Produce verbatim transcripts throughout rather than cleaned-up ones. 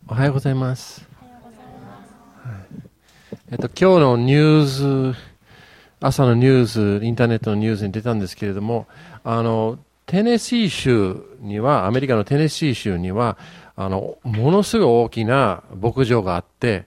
おはようございます。えっと、今日のニュース、朝のニュース、インターネットのニュースに出たんですけれども、あの、テネシー州には、アメリカのテネシー州には、あの、ものすごい大きな牧場があって、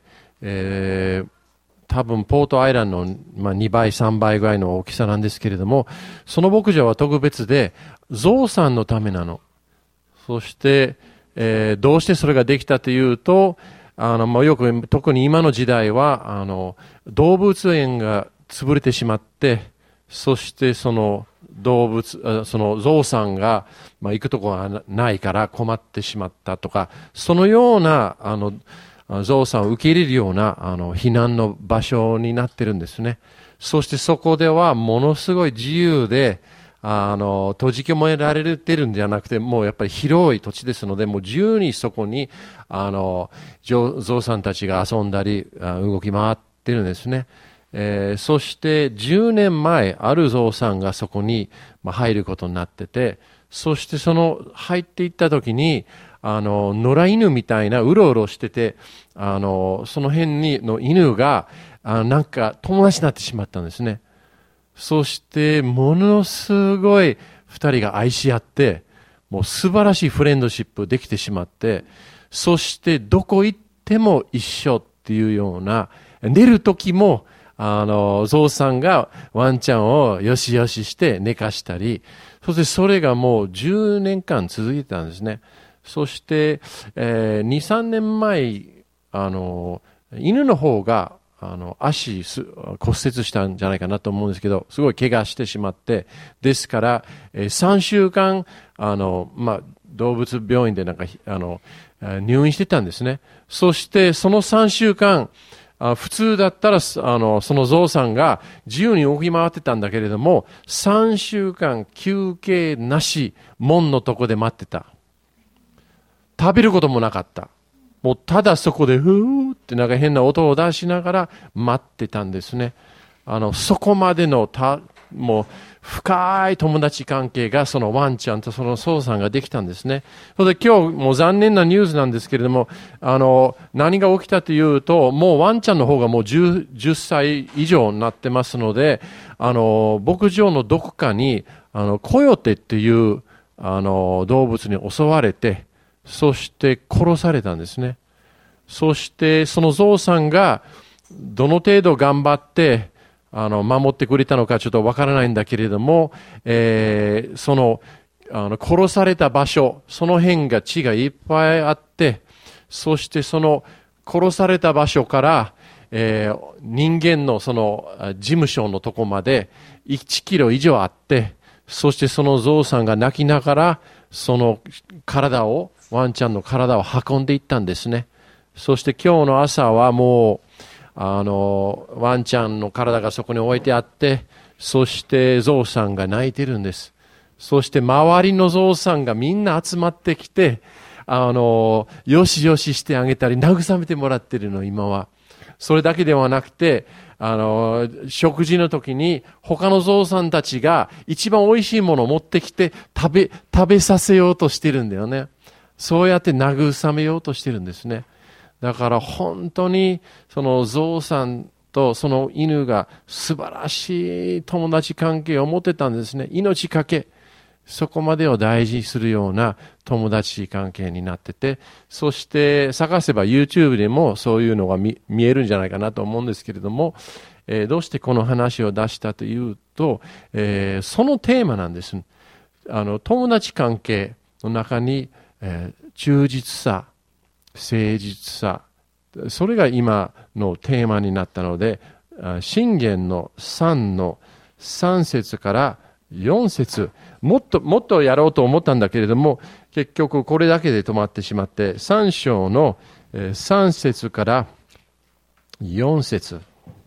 えー、多分ポートアイランドの、まあ、にばい、さんばいぐらいの大きさなんですけれども、その牧場は特別で、ゾウさんのためなの。そして、えー、どうしてそれができたというと、あの、まあ、よく、特に今の時代は、あの、動物園が潰れてしまって、そしてその動物、そのゾウさんが、まあ、行くところがないから困ってしまったとか、そのような、あの、ゾウさんを受け入れるような、あの、避難の場所になってるんですね。そしてそこではものすごい自由で、あの、閉じ込められてるんじゃなくて、もうやっぱり広い土地ですので、もう自由にそこに、あの、ゾウさんたちが遊んだり、動き回ってるんですね。えー、そしてじゅうねんまえ、あるゾウさんがそこに入ることになってて、そしてその入っていった時に、あの、野良犬みたいなうろうろしてて、あの、その辺にの犬が、あなんか友達になってしまったんですね。そして、ものすごい二人が愛し合って、もう素晴らしいフレンドシップできてしまって、そしてどこ行っても一緒っていうような、寝る時も、あの、ゾウさんがワンちゃんをよしよしして寝かしたり、そしてそれがもうじゅうねんかん続いてたんですね。そして、えー、に、さんねんまえ、あの、犬の方が、あの、足す、骨折したんじゃないかなと思うんですけど、すごい怪我してしまって、ですから、えー、さんしゅうかん、あの、まあ、動物病院でなんか、あの、入院してたんですね。そして、そのさんしゅうかん、あ普通だったら、あの、そのゾウさんが自由に動き回ってたんだけれども、さんしゅうかん休憩なし、門のとこで待ってた。食べることもなかった。もうただそこでふーってなんか変な音を出しながら待ってたんですね。あの、そこまでのた、もう深い友達関係がそのワンちゃんとそのゾウさんができたんですね。それで今日もう残念なニュースなんですけれども、あの、何が起きたというと、もうワンちゃんの方がもう 10, 10歳以上になってますので、あの、牧場のどこかに、あの、コヨテっていう、あの、動物に襲われて、そして殺されたんですね。そしてそのゾウさんがどの程度頑張ってあの守ってくれたのかちょっとわからないんだけれども、えー、そのあの殺された場所、その辺が血がいっぱいあって、そしてその殺された場所から、えー、人間のその事務所のとこまでいちキロ以上あって、そしてそのゾウさんが泣きながらその体をワンちゃんの体を運んでいったんですね。そして今日の朝はもう、あの、ワンちゃんの体がそこに置いてあって、そしてゾウさんが泣いてるんです。そして周りのゾウさんがみんな集まってきて、あの、よしよししてあげたり、慰めてもらってるの、今は。それだけではなくて、あの、食事の時に他のゾウさんたちが一番美味しいものを持ってきて食べ、食べさせようとしてるんだよね。そうやって慰めようとしてるんですね。だから本当にそのゾウさんとその犬が素晴らしい友達関係を持ってたんですね。命かけ。そこまでを大事にするような友達関係になってて、そして探せば YouTube でもそういうのが 見, 見えるんじゃないかなと思うんですけれども、えー、どうしてこの話を出したというと、えー、そのテーマなんです。あの友達関係の中に、えー、忠実さ、誠実さ、それが今のテーマになったので、箴言のさんのさん節からよん節、もっともっとやろうと思ったんだけれども、結局これだけで止まってしまって、さん章のさん節からよん節。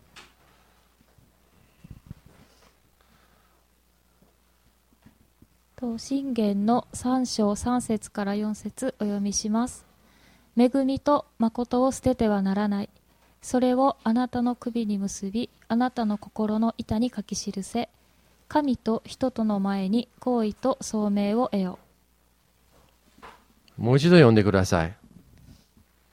箴言のさん章さん節からよん節お読みします。恵みと誠を捨ててはならない。それをあなたの首に結び、あなたの心の板に書き記せ。神と人との前に行為と聡明を得よ。 もう一度読んでください。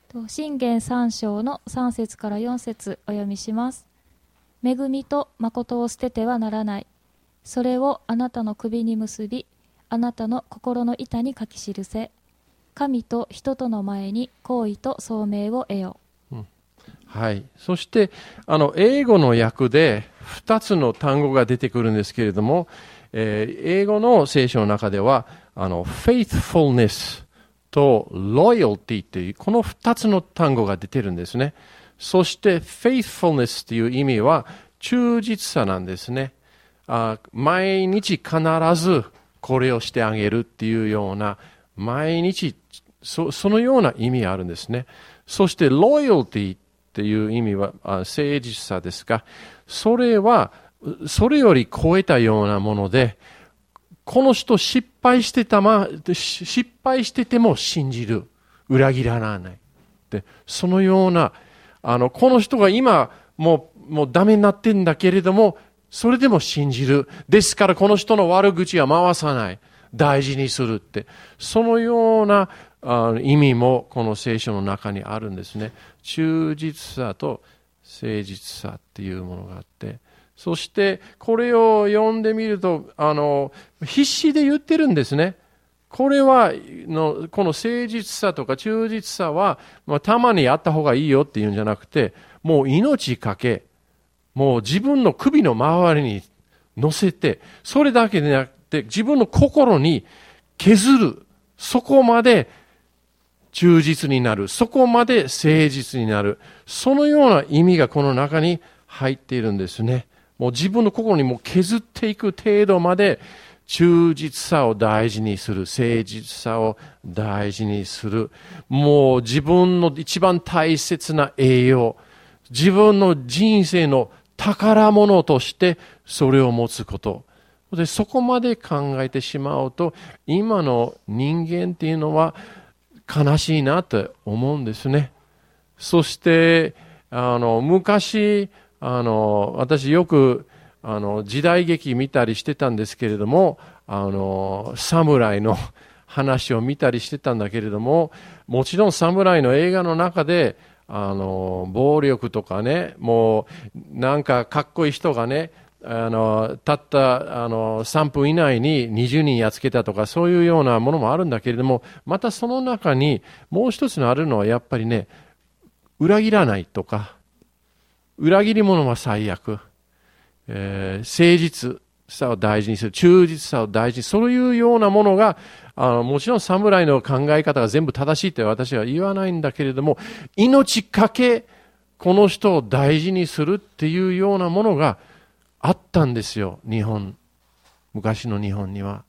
箴言さん章のさん節からよん節お読みします。恵みと誠を捨ててはならない。それをあなたの首に結び、あなたの心の板に書き記せ。神と人との前に行為と聡明を得よ。 うん、はい。そしてあの英語の訳でふたつの単語が出てくるんですけれども、えー、英語の聖書の中ではあの faithfulness と loyalty というこのふたつの単語が出てるんですね。そして faithfulness という意味は忠実さなんですね。あ、毎日必ずこれをしてあげるっていうような、毎日 そ, そのような意味があるんですね。そして loyalty っていう意味は誠実さですが、それはそれより超えたようなもので、この人失敗してたま、失敗してても信じる。裏切らない。で、そのような、あの、この人が今、もう、もうダメになってんだけれども、それでも信じる。ですからこの人の悪口は回さない。大事にするって。そのようなあ意味もこの聖書の中にあるんですね。忠実さと誠実さっていうものがあって、そしてこれを読んでみると、あの、必死で言ってるんですね。これはの、この誠実さとか忠実さは、まあ、たまにやった方がいいよっていうんじゃなくて、もう命かけ、もう自分の首の周りに乗せて、それだけでなくて、自分の心に削る。そこまで忠実になる。そこまで誠実になる。そのような意味がこの中に入っているんですね。もう自分の心にもう削っていく程度まで忠実さを大事にする。誠実さを大事にする。もう自分の一番大切な栄養。自分の人生の宝物としてそれを持つこと。で、そこまで考えてしまうと、今の人間っていうのは悲しいなと思うんですね。そして、あの、昔、あの、私よく、あの、時代劇見たりしてたんですけれども、あの、侍の話を見たりしてたんだけれども、もちろん侍の映画の中で、あの、暴力とかね、もう、なんかかっこいい人がね、あの、たった、あの、さんぷん以内ににじゅうにんやっつけたとか、そういうようなものもあるんだけれども、またその中にもう一つのあるのはやっぱりね、裏切らないとか、裏切り者は最悪、えー、誠実さを大事にする、忠実さを大事に、そういうようなものが、あの、もちろん侍の考え方が全部正しいって私は言わないんだけれども、命かけ、この人を大事にするっていうようなものがあったんですよ、日本。昔の日本には。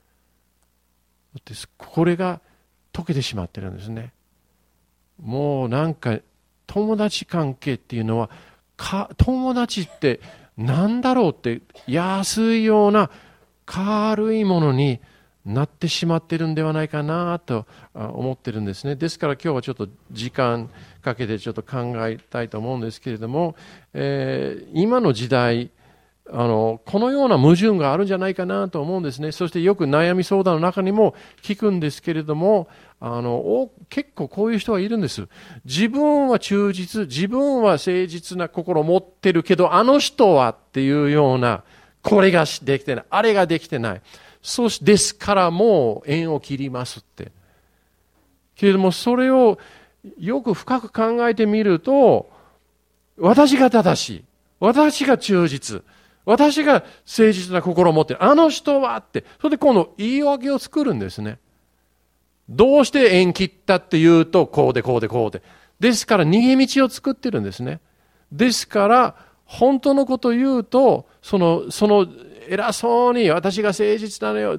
これが溶けてしまってるんですね。もうなんか、友達関係っていうのは、か友達って何だろうって安いような軽いものになってしまってるんではないかなと思ってるんですね。ですから今日はちょっと時間かけてちょっと考えたいと思うんですけれども、えー、今の時代、あの、このような矛盾があるんじゃないかなと思うんですね。そしてよく悩み相談の中にも聞くんですけれども、あの、結構こういう人がいるんです。自分は忠実、自分は誠実な心を持ってるけど、あの人はっていうような、これができてない、あれができてない。そうし、ですからもう縁を切りますって。けれども、それをよく深く考えてみると、私が正しい。私が忠実。私が誠実な心を持っている。あの人はって。それで今度言い訳を作るんですね。どうして縁切ったって言うと、こうでこうでこうで。ですから逃げ道を作ってるんですね。ですから、本当のことを言うと、その、その、偉そうに私が誠実なのよって、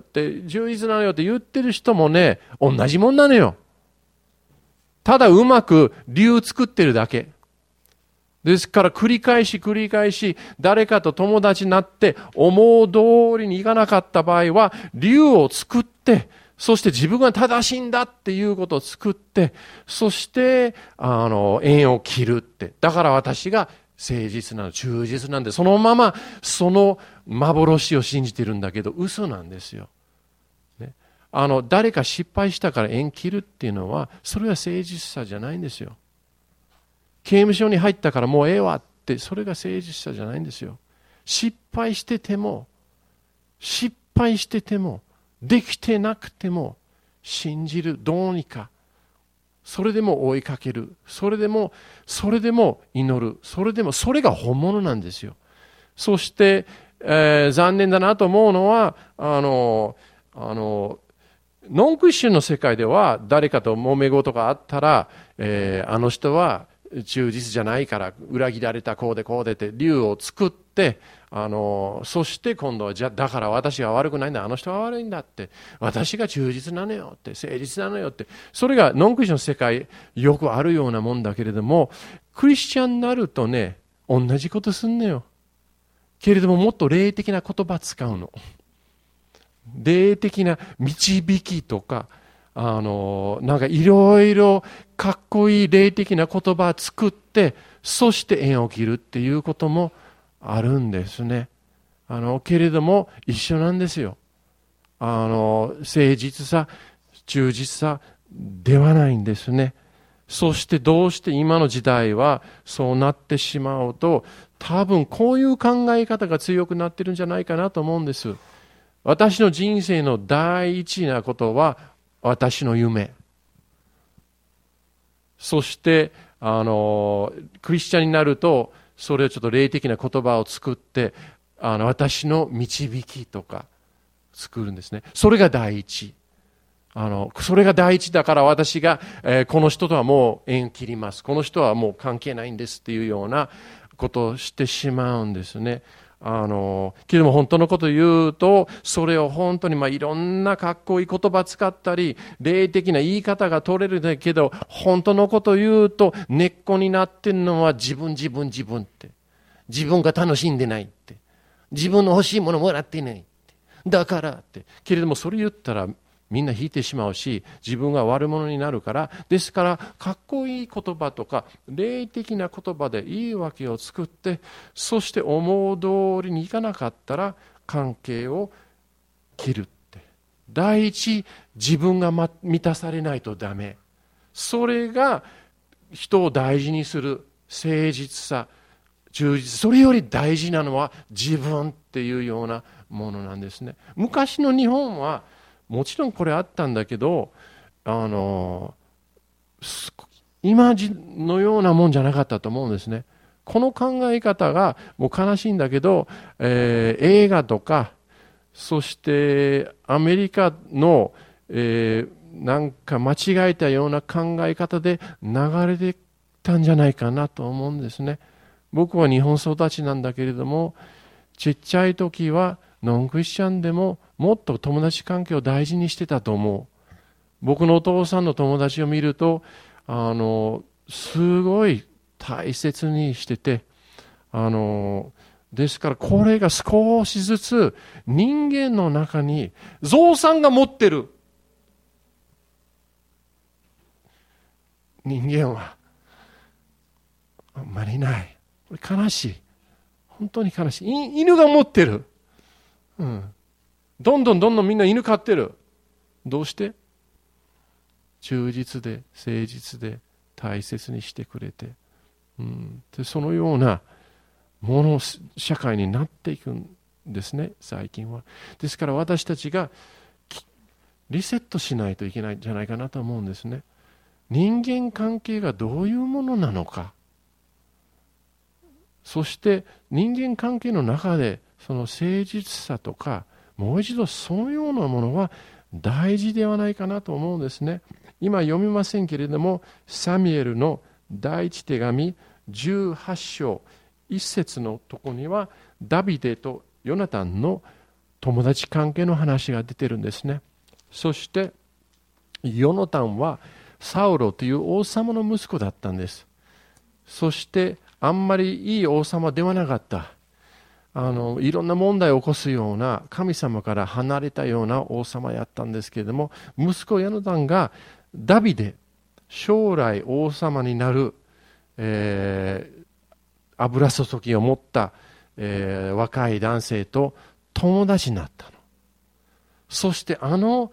忠実なのよって言ってる人もね、同じもんなのよ。ただうまく理由作ってるだけ。ですから繰り返し繰り返し誰かと友達になって思う通りにいかなかった場合は理由を作って、そして自分が正しいんだっていうことを作って、そしてあの縁を切るって。だから私が誠実なの、忠実なんで、そのままその幻を信じてるんだけど嘘なんですよ。ね、 あの誰か失敗したから縁切るっていうのは、それは誠実さじゃないんですよ。刑務所に入ったからもうええわって、それが誠実さじゃないんですよ。失敗してても、失敗してても、できてなくても、信じる、どうにか。それでも追いかける。それでも、それでも祈る。それでも、それが本物なんですよ。そして、えー、残念だなと思うのは、あの、あの、ノンクリスチャンの世界では、誰かと揉め事があったら、えー、あの人は忠実じゃないから、裏切られた、こうでこうでって、理由を作って、あの、そして今度は、じゃ、だから私が悪くないんだ、あの人が悪いんだって、私が忠実なのよって、誠実なのよって、それがノンクリスチャンの世界、よくあるようなもんだけれども、クリスチャンになるとね、同じことすんのよ。けれども、もっと霊的な言葉使うの。霊的な導きとか、あの、なんかいろいろかっこいい霊的な言葉を作って、そして縁を切るっていうこともあるんですね。あの、けれども一緒なんですよ。あの、誠実さ、忠実さではないんですね。そしてどうして今の時代はそうなってしまうと、多分こういう考え方が強くなってるんじゃないかなと思うんです。私の人生の第一なことは私の夢。そして、あの、クリスチャンになると、それをちょっと霊的な言葉を作って、あの、私の導きとか作るんですね。それが第一。あの、それが第一だから私が、えー、この人とはもう縁切ります。この人はもう関係ないんですっていうようなことをしてしまうんですね。あの、けども本当のことを言うと、それを本当にまあいろんなかっこいい言葉使ったり、霊的な言い方が取れるんだけど、本当のことを言うと、根っこになってるのは自分自分自分って。自分が楽しんでないって。自分の欲しいものもらってないって。だからって。けれどもそれ言ったら、みんな引いてしまうし、自分が悪者になるから、ですからかっこいい言葉とか霊的な言葉でいいわけを作って、そして思う通りにいかなかったら関係を切るって。第一、自分が満たされないとダメ。それが人を大事にする誠実さ、忠実。それより大事なのは自分っていうようなものなんですね。昔の日本はもちろんこれあったんだけど、あの今のようなもんじゃなかったと思うんですね。この考え方がもう悲しいんだけど、えー、映画とか、そしてアメリカの、えー、なんか間違えたような考え方で流れてたんじゃないかなと思うんですね。僕は日本育ちなんだけれども、ちっちゃい時はノンクリスチャンでももっと友達関係を大事にしてたと思う。僕のお父さんの友達を見ると、あの、すごい大切にしてて、あの、ですからこれが少しずつ人間の中にゾウさんが持ってる人間はあんまりない。これ悲しい。本当に悲しい。犬が持ってる。うん。どんどんどんどんみんな犬飼ってる。どうして？忠実で誠実で大切にしてくれて、うん、でそのようなもの社会になっていくんですね、最近は。ですから私たちがリセットしないといけないんじゃないかなと思うんですね。人間関係がどういうものなのか、そして人間関係の中でその誠実さとか、もう一度そのようなものは大事ではないかなと思うんですね。今読みませんけれども、サミュエルの第一手紙じゅうはち章いち節のところには、ダビデとヨナタンの友達関係の話が出てるんですね。そしてヨナタンはサウロという王様の息子だったんです。そしてあんまりいい王様ではなかった。あのいろんな問題を起こすような、神様から離れたような王様やったんですけれども、息子ヨナタンがダビデ、将来王様になる、えー、油注ぎを持った、えー、若い男性と友達になったの。そしてあの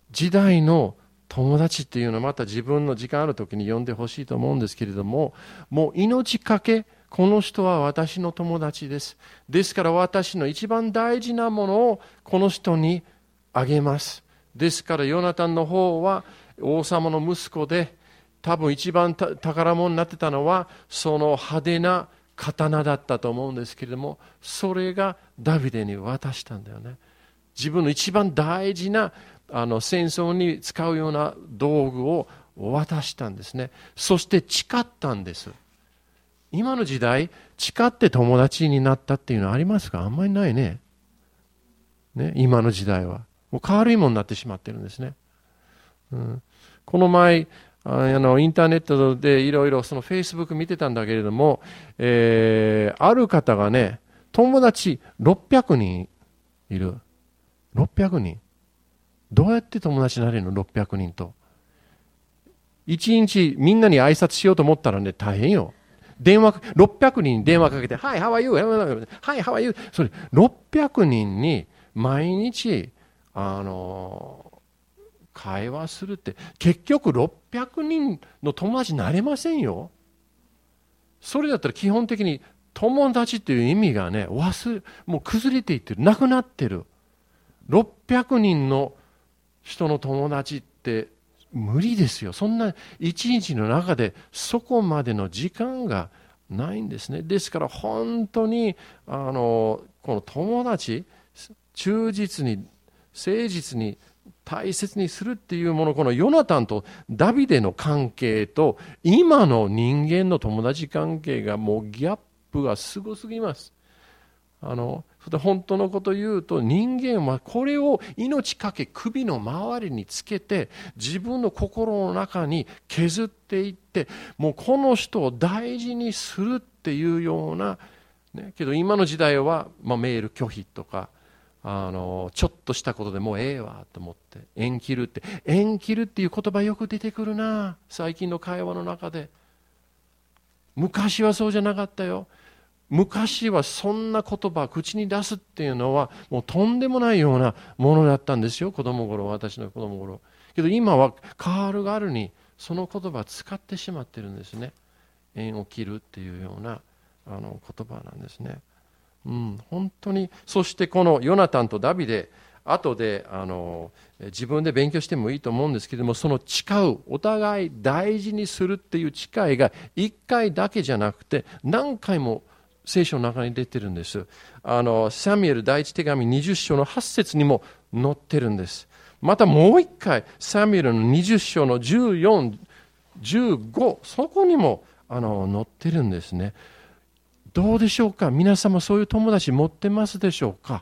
時代の友達っていうのはまた自分の時間ある時に呼んでほしいと思うんですけれども、もう命かけ、この人は私の友達です。ですから私の一番大事なものをこの人にあげます。ですからヨナタンの方は王様の息子で、多分一番宝物になってたのはその派手な刀だったと思うんですけれども、それがダビデに渡したんだよね。自分の一番大事なあの戦争に使うような道具を渡したんですね。そして誓ったんです。今の時代、誓って友達になったっていうのはありますか？あんまりないね。ね、今の時代は。もう軽いものになってしまってるんですね。うん、この前、あのインターネットでいろいろそのフェイスブック見てたんだけれども、えー、ある方がね、友達ろっぴゃくにんいる。ろっぴゃくにん。どうやって友達になれるの？ ろっぴゃくにんと。一日みんなに挨拶しようと思ったらね、大変よ。電話、ろっぴゃくにんに電話かけて、はい、how are you? はい、how are you? それ、ろっぴゃくにんに毎日、あの、会話するって、結局ろっぴゃくにんの友達になれませんよ。それだったら基本的に友達っていう意味がね、忘れ、もう崩れていってる、なくなってる。ろっぴゃくにんの人の友達って無理ですよ。そんな一日の中でそこまでの時間がないんですね。ですから本当にあのこの友達、忠実に誠実に大切にするっていうもの、このヨナタンとダビデの関係と今の人間の友達関係がもうギャップがすごすぎます。あの本当のことを言うと、人間はこれを命かけ首の周りにつけて自分の心の中に削っていって、もうこの人を大事にするっていうような、ね、けど今の時代は、まあ、メール拒否とか、あのちょっとしたことでもうええわと思って縁切るって縁切るっていう言葉よく出てくるな、最近の会話の中で。昔はそうじゃなかったよ。昔はそんな言葉口に出すっていうのはもうとんでもないようなものだったんですよ、子供頃、私の子供頃。けど今は軽々にその言葉を使ってしまってるんですね。縁を切るっていうようなあの言葉なんですね。うん、本当に。そしてこのヨナタンとダビデ、後であの自分で勉強してもいいと思うんですけども、その誓う、お互い大事にするっていう誓いが一回だけじゃなくて何回も聖書の中に出てるんです。あのサミュエル第一手紙にじゅっ章のはち節にも載ってるんです。またもう一回サミュエルのにじゅっ章のじゅうよん、じゅうご、そこにもあの載ってるんですね。どうでしょうか、皆様、そういう友達持ってますでしょうか。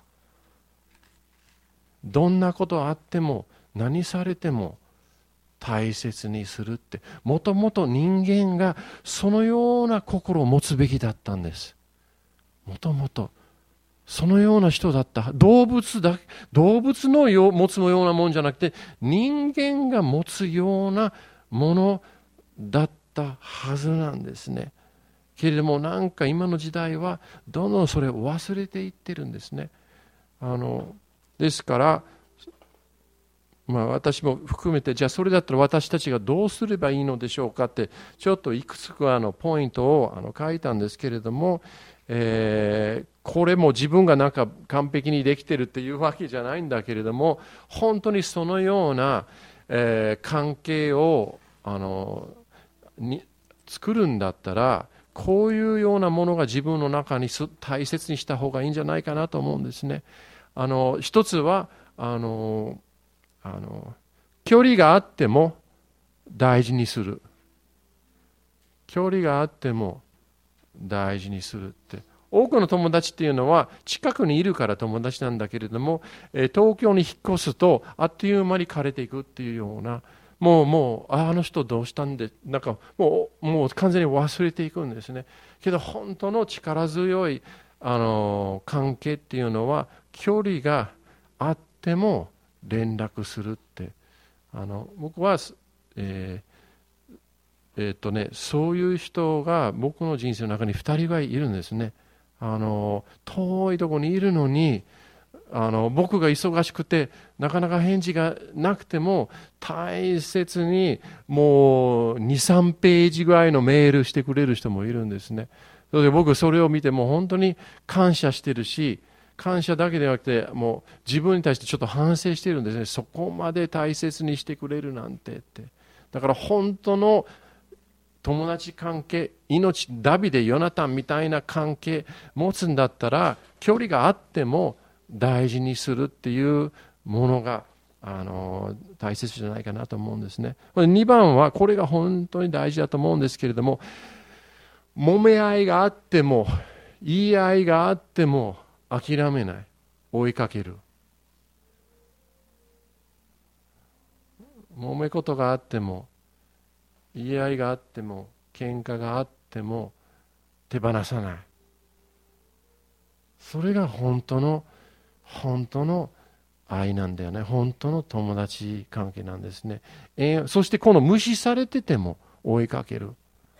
どんなことあっても何されても大切にするって、もともと人間がそのような心を持つべきだったんです。もともとそのような人だった。動物だ、動物のよ持つようなもんじゃなくて、人間が持つようなものだったはずなんですね。けれどもなんか今の時代はどんどんそれを忘れていってるんですね。あのですから、まあ、私も含めて、じゃあそれだったら私たちがどうすればいいのでしょうかって、ちょっといくつかのポイントをあの書いたんですけれども、えー、これも自分がなんか完璧にできてるっていうわけじゃないんだけれども、本当にそのような、えー、関係をあのに作るんだったら、こういうようなものが自分の中に大切にした方がいいんじゃないかなと思うんですね。あの一つはあのあの距離があっても大事にする。距離があっても大事にするって。多くの友達っていうのは近くにいるから友達なんだけれども、東京に引っ越すとあっという間に枯れていくっていうような、もうもうあの人どうしたんで、なんかもうもう完全に忘れていくんですね。けど本当の力強いあの関係っていうのは、距離があっても連絡するって。あの僕は、えーえーっとね、そういう人が僕の人生の中にふたりはいるんですね。あの遠いところにいるのにあの僕が忙しくてなかなか返事がなくても大切にもうに、さんページぐらいのメールしてくれる人もいるんですね。それで僕それを見てもう本当に感謝してるし、感謝だけではなくてもう自分に対してちょっと反省しているんですね。そこまで大切にしてくれるなんてって。だから本当の友達関係、命、ダビデ、ヨナタンみたいな関係持つんだったら距離があっても大事にするっていうものがあの大切じゃないかなと思うんですね。にばんはこれが本当に大事だと思うんですけれども、揉め合いがあっても言い合いがあっても諦めない、追いかける。揉め事があっても言い合いがあっても喧嘩があっても手放さない。それが本当の本当の愛なんだよね。本当の友達関係なんですね。えー、そしてこの無視されてても追いかける。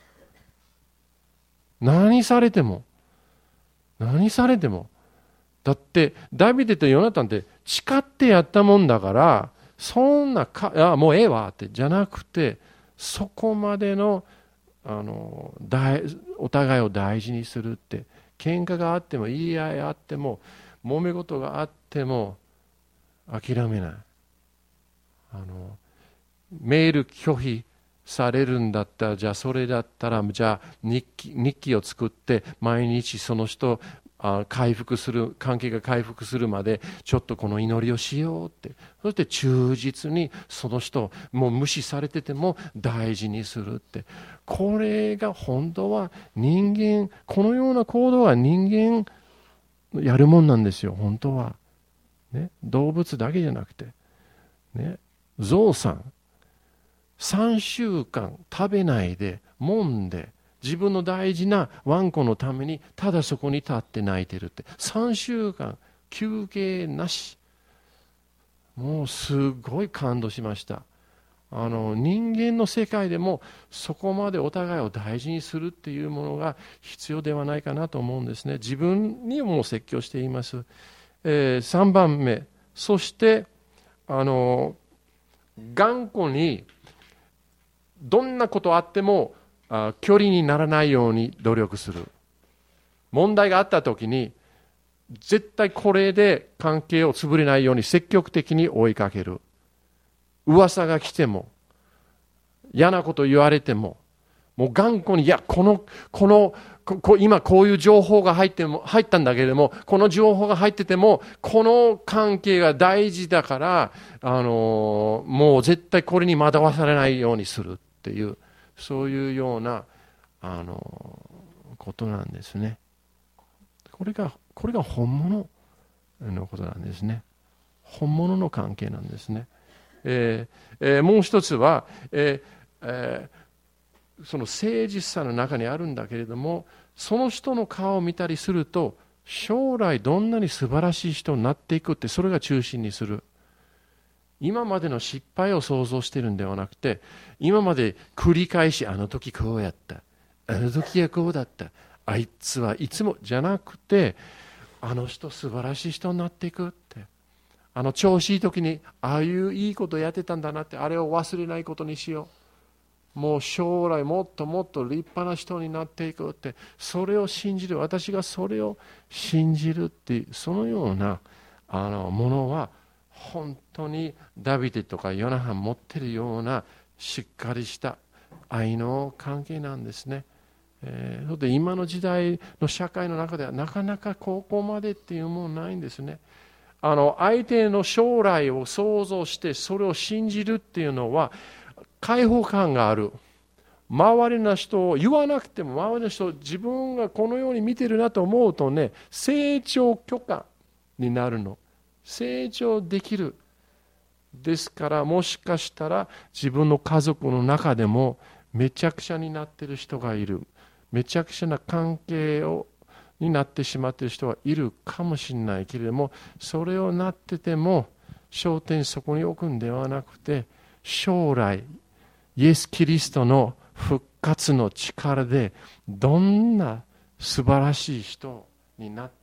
何されても何されてもだってダビデとヨナタンって誓ってやったもんだから、そんなかあもうええわってじゃなくて、そこまでのあの大お互いを大事にするって、喧嘩があっても言い合いあっても揉め事があっても諦めない。あのメール拒否されるんだったら、じゃあそれだったらじゃあ日記、日記を作って毎日その人あ回復する、関係が回復するまでちょっとこの祈りをしようって、そして忠実にその人もう無視されてても大事にするって、これが本当は人間、このような行動は人間やるもんなんですよ本当は、ね、動物だけじゃなくて、ね、ゾウさんさんしゅうかん食べないで揉んで自分の大事なワンコのためにただそこに立って泣いてるって、さんしゅうかん休憩なし。もうすごい感動しました。あの人間の世界でもそこまでお互いを大事にするっていうものが必要ではないかなと思うんですね。自分にも説教しています。えー、さんばんめ、そしてあの頑固にどんなことあってもあ距離にならないように努力する。問題があった時に絶対これで関係を潰れないように積極的に追いかける。噂が来ても嫌なこと言われてももう頑固に、いやこのこのこ今こういう情報が入っても入ったんだけれども、この情報が入っててもこの関係が大事だから、あのもう絶対これに惑わされないようにするっていう、そういうようなあのことなんですね。これがこれが本物のことなんですね。本物の関係なんですね。えーえー、もう一つは、えーえーその誠実さの中にあるんだけれども、その人の顔を見たりすると将来どんなに素晴らしい人になっていくって、それが中心にする。今までの失敗を想像しているんではなくて、今まで繰り返しあの時こうやった、あの時はこうだった、あいつはいつもじゃなくて、あの人素晴らしい人になっていくって、あの調子いい時にああいういいことやってたんだなって、あれを忘れないことにしよう。もう将来もっともっと立派な人になっていくって、それを信じる、私がそれを信じるっていう、そのようなあのものは本当にダビデとかヨナタン持っているようなしっかりした愛の関係なんですね。えー、それで今の時代の社会の中ではなかなかここまでっていうものないんですね。あの相手の将来を想像してそれを信じるっていうのは解放感がある。周りの人を言わなくても、周りの人自分がこのように見てるなと思うとね、成長許可になるの。成長できる。ですからもしかしたら自分の家族の中でもめちゃくちゃになっている人がいる。めちゃくちゃな関係をになってしまっている人はいるかもしれないけれども、それをなってても焦点そこに置くんではなくて、将来イエス・キリストの復活の力でどんな素晴らしい人になって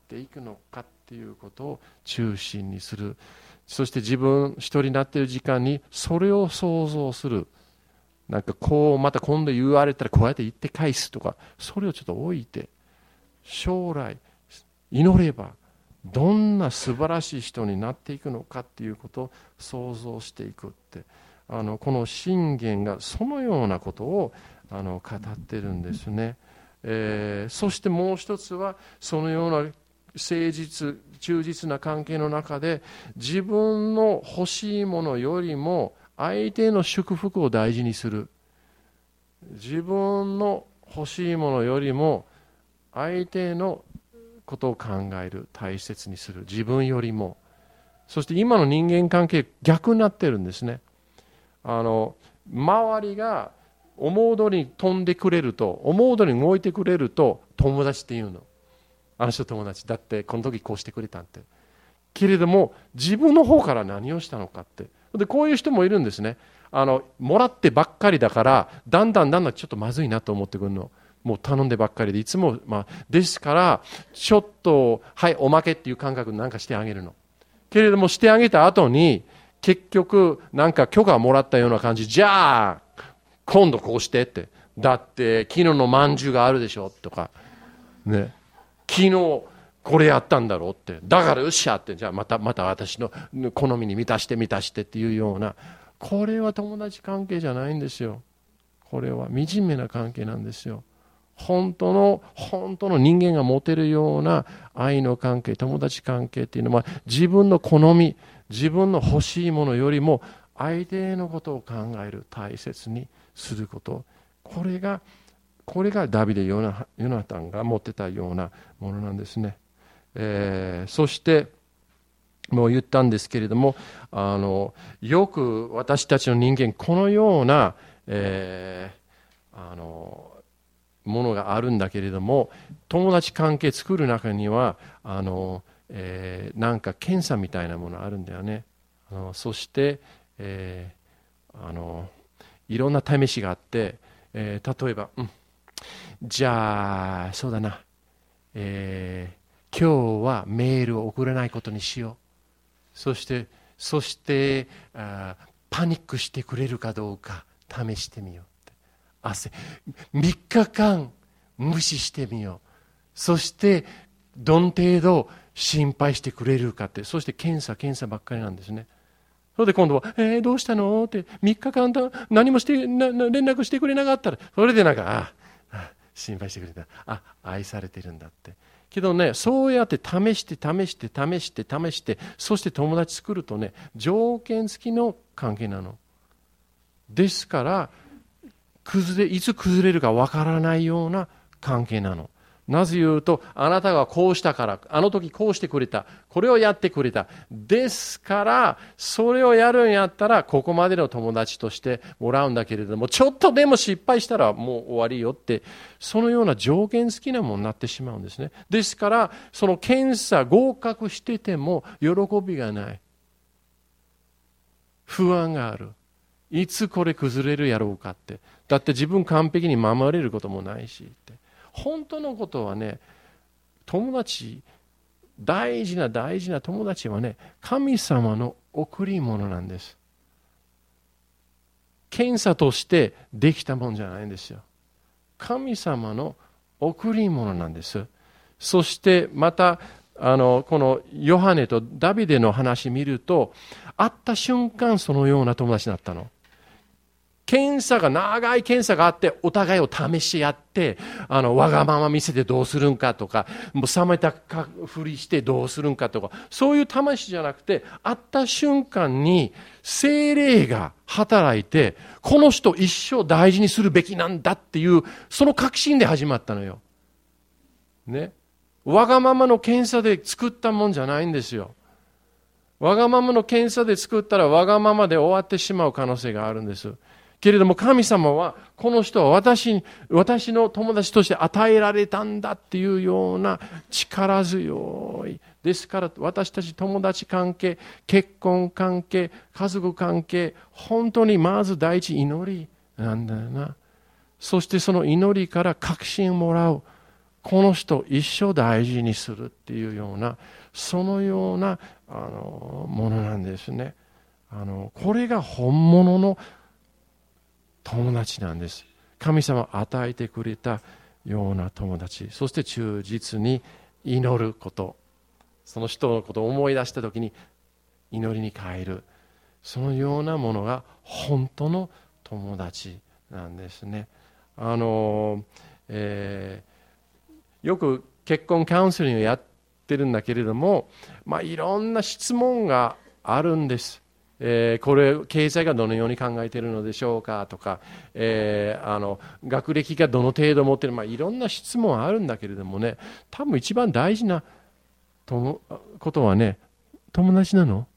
っていくのかっていうことを中心にする。そして自分一人になっている時間にそれを想像する。なんかこうまた今度言われたらこうやって言って返すとか、それをちょっと置いて、将来祈ればどんな素晴らしい人になっていくのかっていうことを想像していくって、あのこの箴言がそのようなことをあの語ってるんですね。えー、そしてもう一つはそのような誠実忠実な関係の中で、自分の欲しいものよりも相手の祝福を大事にする。自分の欲しいものよりも相手のことを考える、大切にする、自分よりも。そして今の人間関係逆になってるんですね。あの周りが思う通りに飛んでくれると、思う通りに動いてくれると友達っていうの。あの人友達だって、この時こうしてくれたって。けれども自分の方から何をしたのかって。でこういう人もいるんですね。あのもらってばっかりだからだんだんだんだんちょっとまずいなと思ってくるの。もう頼んでばっかりでいつも、まあ、ですからちょっとはいおまけっていう感覚なんかしてあげるの。けれどもしてあげた後に結局なんか許可をもらったような感じ、じゃあ今度こうしてって、だって昨日のまんじゅうがあるでしょとかね、昨日これやったんだろうって、だからよっしゃって、じゃあまたまた私の好みに満たして満たしてっていうような、これは友達関係じゃないんですよ。これは惨めな関係なんですよ。本当の本当の人間が持てるような愛の関係、友達関係っていうのは、自分の好み、自分の欲しいものよりも相手のことを考える、大切にすること、これがこれがダビデ・ヨナタンが持ってたようなものなんですね。えー、そしてもう言ったんですけれども、あのよく私たちの人間このような、えー、あのものがあるんだけれども、友達関係作る中にはあの、えー、なんか検査みたいなものあるんだよね。あのそして、えー、あのいろんな試しがあって、えー、例えば、うん、じゃあそうだな、えー、今日はメールを送らないことにしよう。そしてそしてあパニックしてくれるかどうか試してみよう。汗みっかかん無視してみよう。そしてどの程度心配してくれるかって、そして検査検査ばっかりなんですね。それで今度は、えー、どうしたのってみっかかん何もしてな連絡してくれなかったら、それでなんかああ心配してくれた、あ愛されてるんだって。けどね、そうやって試して試して試して試して、そして友達作るとね、条件付きの関係なの。ですから崩れいつ崩れるかわからないような関係なの。なぜ言うと、あなたがこうしたから、あの時こうしてくれた、これをやってくれた。ですから、それをやるんやったら、ここまでの友達としてもらうんだけれども、ちょっとでも失敗したらもう終わりよって、そのような条件付きなものになってしまうんですね。ですから、その検査合格してても喜びがない。不安がある。いつこれ崩れるやろうかって。だって自分完璧に守れることもないしって。本当のことはね、友達、大事な大事な友達はね、神様の贈り物なんです。検査としてできたもんじゃないんですよ。神様の贈り物なんです。そしてまたあのこのヨハネとダビデの話見ると、会った瞬間そのような友達になったの。検査が長い検査があって、お互いを試し合って、あのわがまま見せてどうするんかとか、もう冷めたふりしてどうするんかとか、そういう試しじゃなくて、会った瞬間に聖霊が働いて、この人一生大事にするべきなんだっていうその確信で始まったのよ。ね、わがままの検査で作ったもんじゃないんですよ。わがままの検査で作ったらわがままで終わってしまう可能性があるんです。けれども神様はこの人は私に、私の友達として与えられたんだっていうような力強い。ですから私たち友達関係、結婚関係、家族関係、本当にまず第一祈りなんだよな。そしてその祈りから確信をもらう。 この人一生大事にするっていうような、そのようなあのものなんですね。あのこれが本物の友達なんです。神様与えてくれたような友達、そして忠実に祈ること、その人のことを思い出したときに祈りに帰る、そのようなものが本当の友達なんですね。あの、えー、よく結婚カウンセリングをやってるんだけれども、まあ、いろんな質問があるんです。えー、これ経済がどのように考えているのでしょうかとか、えー、あの学歴がどの程度持っている、まあ、いろんな質問あるんだけれどもね、多分一番大事なともことはね、友達なの？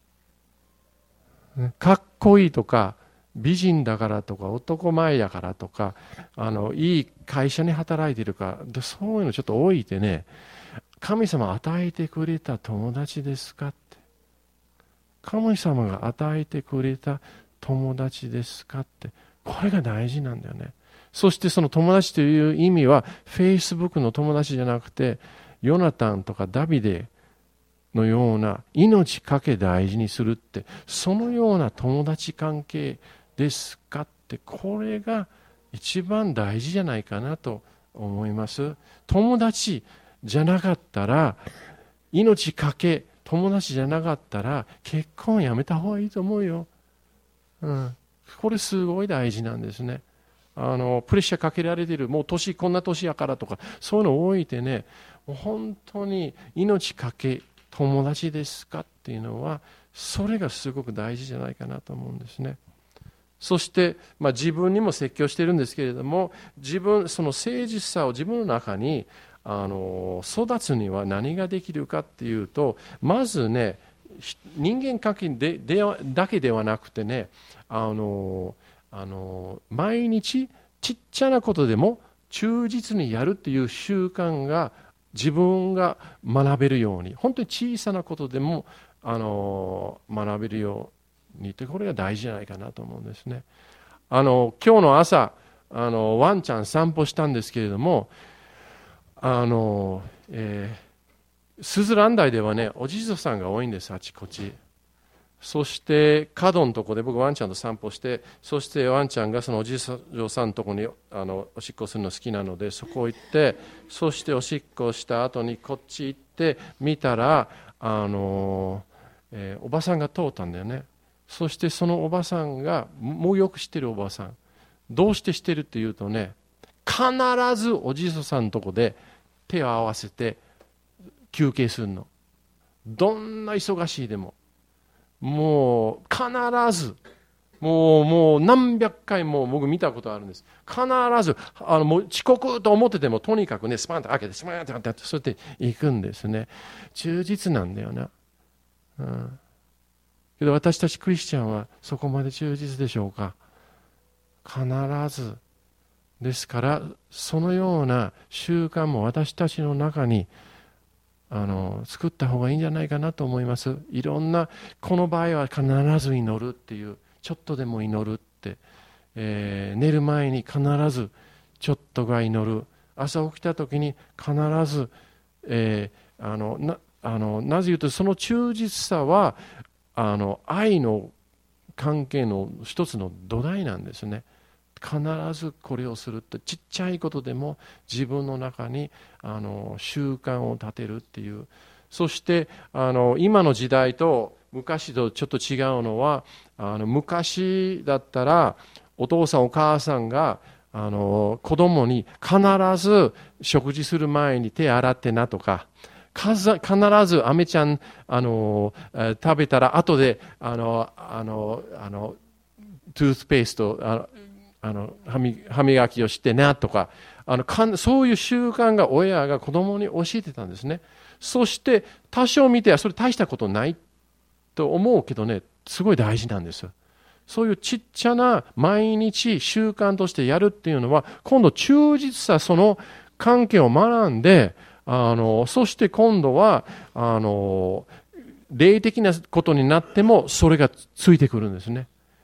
かっこいいとか美人だからとか男前だからとか、あのいい会社に働いているか、そういうのちょっと置いてね、神様与えてくれた友達ですかって、神様が与えてくれた友達ですかって、これが大事なんだよね。そしてその友達という意味は Facebook の友達じゃなくて、ヨナタンとかダビデのような命かけ大事にするって、そのような友達関係ですかって、これが一番大事じゃないかなと思います。友達じゃなかったら、命かけ友達じゃなかったら結婚やめた方がいいと思うよ。うん、これすごい大事なんですね。あのプレッシャーかけられている、もう年こんな年やからとか、そういうのを置いてね、もう本当に命かけ友達ですかっていうのは、それがすごく大事じゃないかなと思うんですね。そして、まあ、自分にも説教してるんですけれども、自分その誠実さを自分の中にあの育つには何ができるかっていうと、まずね、人間関係ででだけではなくてね、あのあの毎日ちっちゃなことでも忠実にやるっていう習慣が自分が学べるように、本当に小さなことでもあの学べるようにって、これが大事じゃないかなと思うんですね。あの今日の朝あのワンちゃん散歩したんですけれども、あの、えー、スズラン台ではね、おじいさんが多いんです、あちこち。そして角のとこで僕ワンちゃんと散歩して、そしてワンちゃんがそのおじいさんのとこにあのおしっこするの好きなので、そこ行って、そしておしっこした後にこっち行って見たら、あの、えー、おばさんが通ったんだよね。そしてそのおばさんが、もうよく知ってるおばさん、どうして知ってるっていうとね、必ずおじいさんのとこで手を合わせて休憩するの。どんな忙しいでも、もう必ず、もうもう何百回も僕見たことあるんです。必ずあのもう遅刻と思ってても、とにかくね、スパンと開けてスパンと開けて、そうやって行くんですね。忠実なんだよな、うん、けど私たちクリスチャンはそこまで忠実でしょうか。必ずですから、そのような習慣も私たちの中にあの作った方がいいんじゃないかなと思います。いろんな、この場合は必ず祈るっていう、ちょっとでも祈るって、えー、寝る前に必ずちょっとが祈る、朝起きた時に必ず、えー、あの な, あのなぜ言うと、その忠実さはあの愛の関係の一つの土台なんですね。必ずこれをするって、ちっちゃいことでも自分の中にあの習慣を立てるっていう。そしてあの今の時代と昔とちょっと違うのは、あの昔だったらお父さんお母さんがあの子供に必ず食事する前に手洗ってなとか、必ずアメちゃんあの食べたら後であのあのあのトゥースペーストあのあの歯磨きをしてねとか、あのかんそういう習慣が親が子供に教えてたんですね。そして多少見てはそれ大したことないと思うけどね、すごい大事なんです。そういうちっちゃな毎日習慣としてやるっていうのは、今度忠実さ、その関係を学んで、あのそして今度はあの霊的なことになってもそれがついてくるんですね。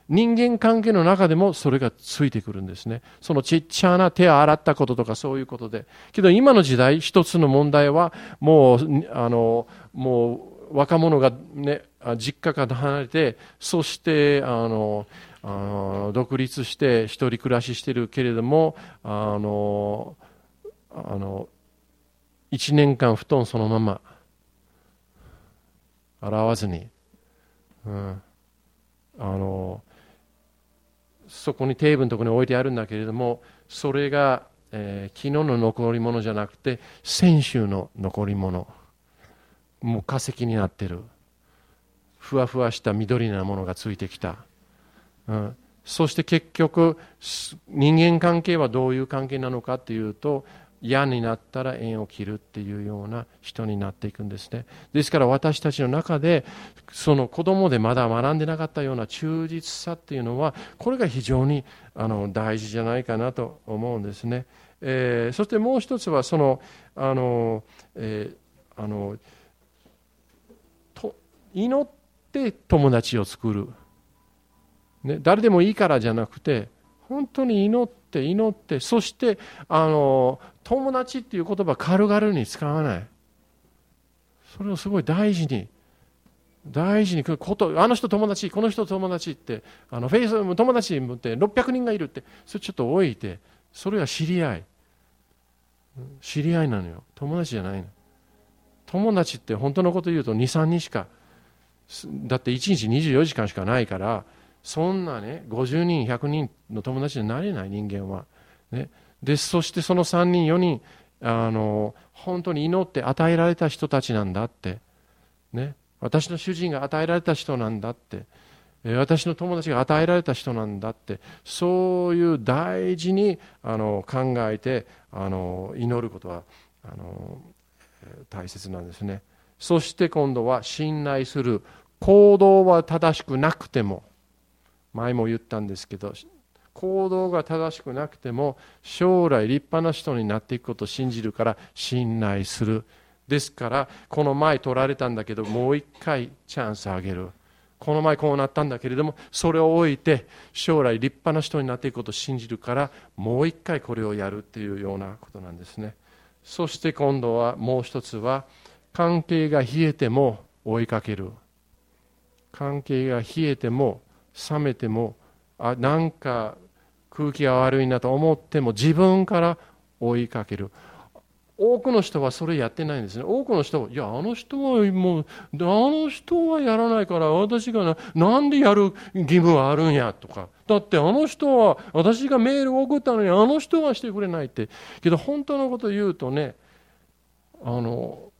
人間関係の中でもそれがついてくるんですね。そのちっちゃな手を洗ったこととかそういうことで。けど今の時代、一つの問題は、もう、あの、もう若者がね、実家から離れて、そして、あの、あの独立して一人暮らししているけれども、あの、あの、一年間布団そのまま、洗わずに、うん、あの、そこにテーブルのところに置いてあるんだけれども、それが、えー、昨日の残り物じゃなくて先週の残り物、もう化石になってる、ふわふわした緑なものがついてきた、うん、そして結局人間関係はどういう関係なのかというと、嫌になったら縁を切るっていうような人になっていくんですね。ですから私たちの中でその子供でまだ学んでなかったような忠実さっていうのは、これが非常にあの大事じゃないかなと思うんですね。えー、そしてもう一つはそのあの、えー、あのと祈って友達を作る、ね、誰でもいいからじゃなくて本当に祈って祈って、そしてあの友達っていう言葉軽々に使わない。それをすごい大事に大事にこと、あの人友達、この人友達って、あのフェイス友達ってろっぴゃくにんがいるって、それちょっと置いて、それは知り合い。知り合いなのよ。友達じゃないの。友達って本当のこと言うとに、さんにんしか、だっていちにちにじゅうよじかんしかないから、そんなね、ごじゅうにん、ひゃくにんの友達になれない人間は。ね、で、そしてそのさんにん、よにん、あの、本当に祈って与えられた人たちなんだって。ね、私の主人が与えられた人なんだって。私の友達が与えられた人なんだって。そういう大事にあの考えてあの祈ることはあの大切なんですね。そして今度は信頼する。行動は正しくなくても、前も言ったんですけど、行動が正しくなくても将来立派な人になっていくことを信じるから信頼する。ですからこの前取られたんだけどもう一回チャンスあげる。この前こうなったんだけれどもそれを置いて将来立派な人になっていくことを信じるからもう一回これをやるっていうようなことなんですね。そして今度はもう一つは、関係が冷えても追いかける。関係が冷えても冷めても、あ、なんか空気が悪いなと思っても自分から追いかける。多くの人はそれやってないんですね。多くの人は、いや、あの人はもう、あの人はやらないから私がな、なんでやる義務はあるんやとか。だってあの人は、私がメールを送ったのにあの人はしてくれないって。けど本当のことを言うとね、あの、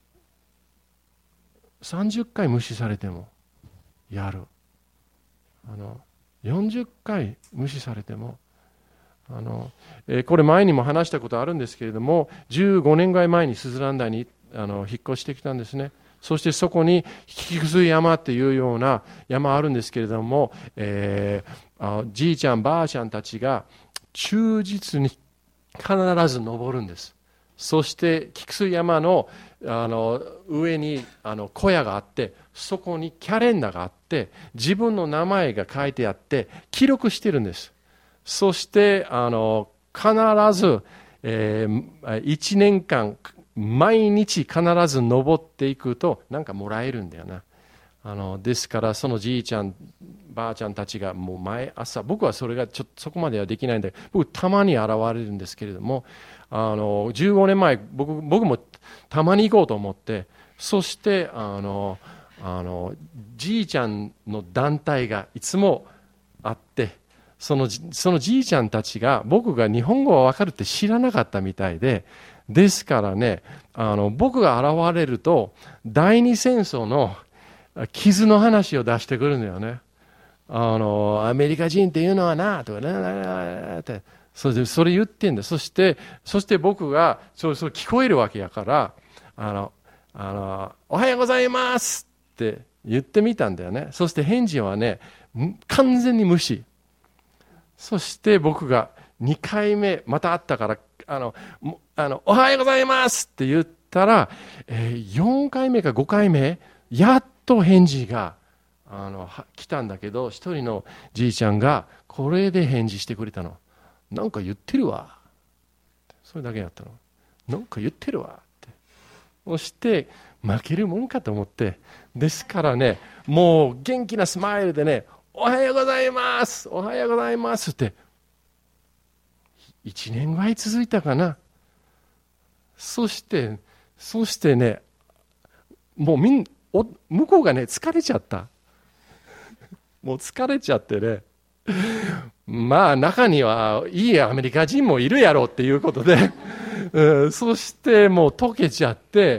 さんじゅっかい無視されてもやる。あの、よんじゅっかい無視されても、あのえー、これ前にも話したことあるんですけれども、じゅうごねんぐらい前にスズランダにあの引っ越してきたんですね。そしてそこに菊水山っていうような山あるんですけれども、えー、あじいちゃんばあちゃんたちが忠実に必ず登るんです。そして菊水山の、あの上にあの小屋があって、そこにキャレンダーがあって自分の名前が書いてあって記録してるんです。そしてあの必ず、えー、いちねんかん毎日必ず登っていくとなんかもらえるんだよな。あのですからそのじいちゃんばあちゃんたちがもう毎朝、僕はそれがちょっとそこまではできないんで、僕たまに現れるんですけれども、あのじゅうごねんまえ 僕, 僕もたまに行こうと思って、そしてあのあのじいちゃんの団体がいつもあって、その、そのじいちゃんたちが僕が日本語が分かるって知らなかったみたいで、ですからね、あの僕が現れると第二戦争の傷の話を出してくるんだよね。あのアメリカ人っていうのはなとかねってそれでそれ言ってんだ。そしてそして僕がそうそう聞こえるわけやから、あのあのおはようございますって言ってみたんだよね。そして返事はね完全に無視。そして僕がにかいめまた会ったからあのあのおはようございますって言ったら、えー、よんかいめかごかいめやっと返事があの来たんだけど、一人のじいちゃんがこれで返事してくれたの。なんか言ってるわ。それだけやったの。なんか言ってるわって。そして負けるもんかと思って、ですからね、もう元気なスマイルでね、おはようございます、おはようございますっていちねんぐらい続いたかな。そしてそしてね、もうみんお向こうがね疲れちゃった。もう疲れちゃってね、まあ中にはいいアメリカ人もいるやろうっていうことで、うん、そしてもう溶けちゃって、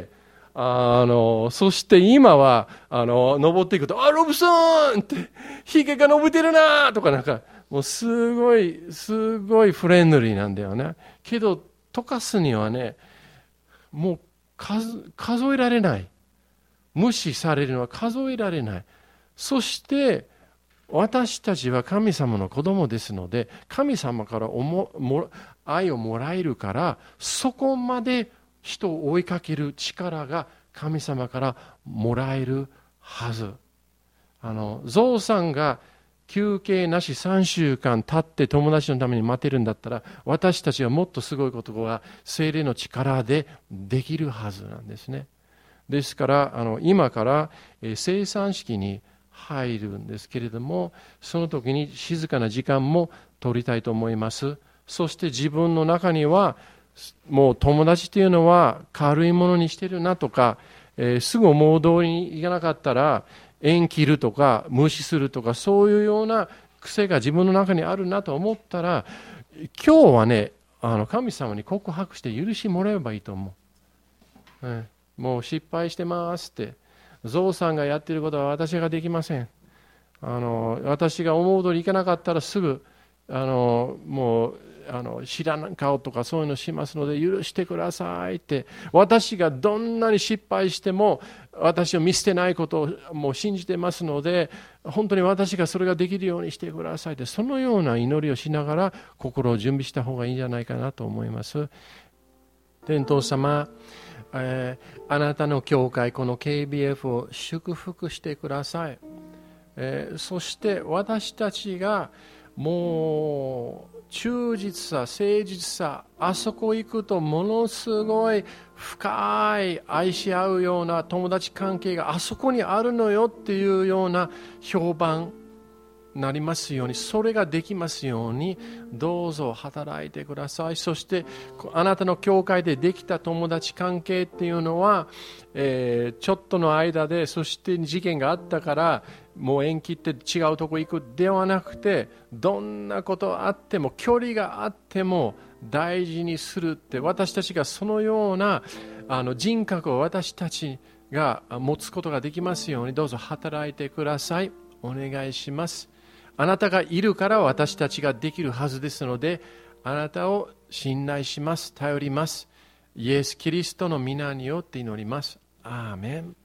あのそして今はあの登っていくと、あ、ロブソンってひげが伸びてるなとか、なんかもうすごいすごいフレンドリーなんだよね。けど溶かすにはね、もう 数, 数えられない。無視されるのは数えられない。そして私たちは神様の子供ですので、神様からおもも愛をもらえるから、そこまで人を追いかける力が神様からもらえるはず。あのゾウさんが休憩なしさんしゅうかん経って友達のために待てるんだったら、私たちはもっとすごいことが聖霊の力でできるはずなんですね。ですからあの今から生産式に入るんですけれども、その時に静かな時間も取りたいと思います。そして自分の中にはもう友達というのは軽いものにしてるなとか、えー、すぐ思う通りにいかなかったら縁切るとか無視するとか、そういうような癖が自分の中にあるなと思ったら、今日はね、あの神様に告白して許しもらえばいいと思う、ね、もう失敗してますって、ゾウさんがやっていることは私ができません。あの私が思う通りいかなかったらすぐあのもうあの知らん顔とかそういうのしますので許してくださいって、私がどんなに失敗しても私を見捨てないことをもう信じてますので、本当に私がそれができるようにしてくださいって、そのような祈りをしながら心を準備した方がいいんじゃないかなと思います。天父様、えー、あなたの教会、この ケービーエフ を祝福してください。えー、そして私たちがもう忠実さ、誠実さ、あそこ行くとものすごい深い愛し合うような友達関係があそこにあるのよっていうような評判なりますように、それができますようにどうぞ働いてください。そしてあなたの教会でできた友達関係っていうのは、えー、ちょっとの間で、そして事件があったからもう縁切って違うとこ行くではなくて、どんなことあっても距離があっても大事にするって、私たちがそのようなあの人格を私たちが持つことができますように、どうぞ働いてください。お願いします。あなたがいるから私たちができるはずですので、あなたを信頼します、頼ります。イエス・キリストの皆によって祈ります。アーメン。